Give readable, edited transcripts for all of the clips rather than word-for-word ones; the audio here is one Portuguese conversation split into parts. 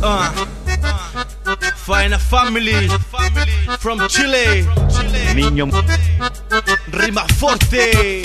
Faena Family from Chile. Niño Rima forte.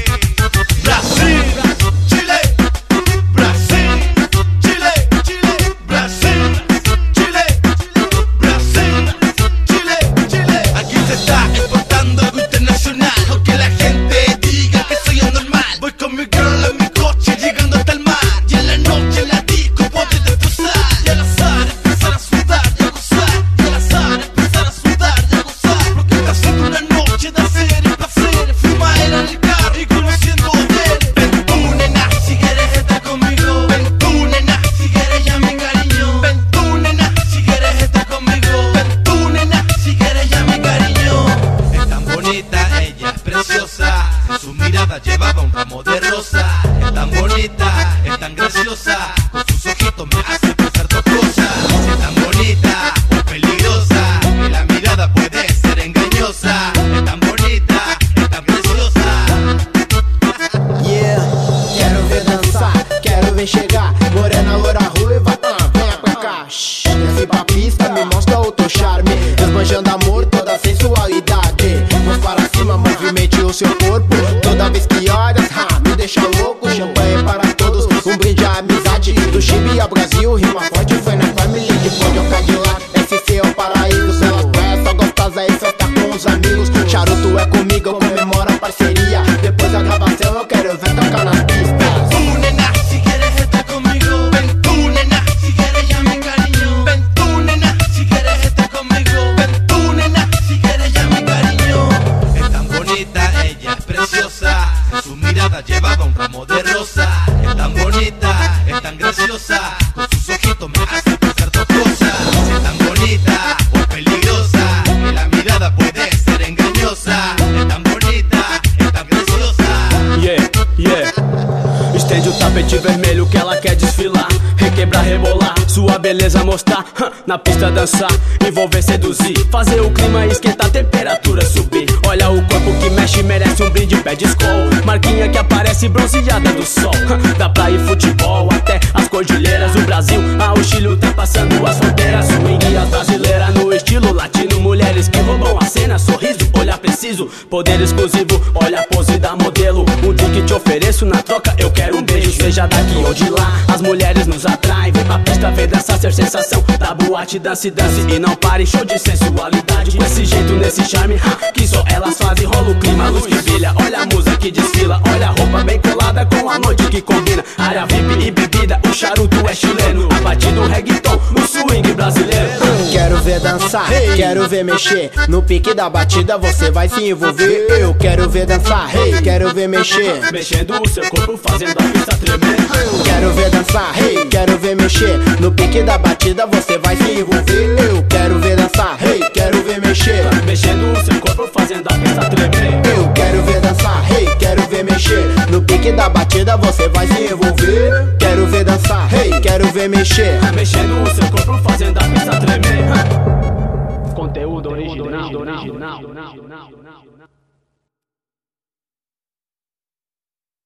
Brasil, Chile, Brasil, Chile, Chile, Brasil, Chile, Brasil, Chile, Chile. Aquí se está exportando algo internacional. Aunque la gente diga que soy anormal, voy con mi girl en mi coche llegando hasta el mar. Y en la noche en la disco puedes deposar. Y al azar empezar a sudar y a gozar. Y al azar empezar a sudar y a gozar. Porque está siendo una noche de hacer y placer. Fumar en el carro y conociendo hoteles. Ven tú, nena, si quieres estar conmigo. Ven tú, nena, si quieres ya mi cariño. Ven tú, nena, si quieres estar conmigo. Ven tú, nena, si quieres ya mi cariño. Es tan bonita, ella es preciosa. En su mirada llevaba un ramo de rosa. Es tan bonita, es tan graciosa. Con sus ojitos me hace pensar dos cosas. Es tan bonita, es peligrosa. Y la mirada puede ser engañosa. Es tan bonita, es tan preciosa. Yeah, quero ver dançar, quero ver chegar. Morena, loura, ruiva, venha pra cá. Desce pra pista, me mostra o teu charme. Esbanjando amor, toda a sensualidade. Mãos para cima, movimente o seu corpo. Toda vez que olhas, me deixa louco. Champanhe para todos, um brinde à amizade. Do Chile ao Brasil, rima forte foi na família. De Pode ao Cadillac, SC é o paraíso. Pelas praias, só gostosa e festa com os amigos. Charuto é comigo, eu comemoro a parceria. Depois da gravação eu quero ver tocar nas pistas. Tú, nena, si quieres estar conmigo. Ven tú, nena, si quieres ya mi cariño. Ven tú, nena, si quieres estar conmigo. Ven tú, nena, si quieres ya mi cariño. Es tan bonita, ella es preciosa. En su mirada llevaba un ramo de rosa. Es tan bonita, es tan graciosa. Con sus ojitos me hace pensar dos cosas. Es tan bonita o es peligrosa. Y la mirada puede ser engañosa. Es tan bonita, es tan graciosa. Yeah. Estende o tapete vermelho que ela quer desfilar. Requebrar, rebolar, sua beleza mostrar. Na pista dançar, envolver, seduzir. Fazer o clima esquentar, a temperatura subir. Olha o corpo que mexe, merece um brinde, pé de escol. Marquinha que aparece bronzeada do sol. Da praia e futebol até as cordilheiras. O Brasil ao Chile ultrapassando as fronteiras. Swing as brasileiras no estilo latino. Mulheres que roubam a cena, sorriso, olhar preciso. Poder exclusivo, olha a pose da modelo. Um drink te ofereço, na troca eu quero um beijo. Seja daqui ou de lá, as mulheres nos atraem. Vem pra pista, vem dançar, ser sensação da boate. Dance, dance e não pare, show de sensualidade. Com esse jeito, nesse charme, que só elas fazem. Rola o clima, a luz que brilha. Olha a musa que desfila, olha a roupa bem colada com a noite que combina. Área VIP e bebida, o charuto é chileno. A batida, o reggaeton, no swing brasileiro. Quero ver dançar, quero ver mexer. No pique da batida você vai se envolver. Eu quero ver dançar, quero ver mexer. Mexendo o seu corpo, fazendo a pista tremer. Quero ver dançar, quero ver mexer. No pique da batida você vai se envolver. Eu quero ver dançar, quero ver mexer. Mexendo o seu corpo, fazendo a pista tremer. Eu quero ver dançar, quero ver mexer. No pique da batida você vai se envolver. Quero ver dançar, quero ver mexer. Mexendo o seu corpo, fazendo a pista tremer. Conteúdo original.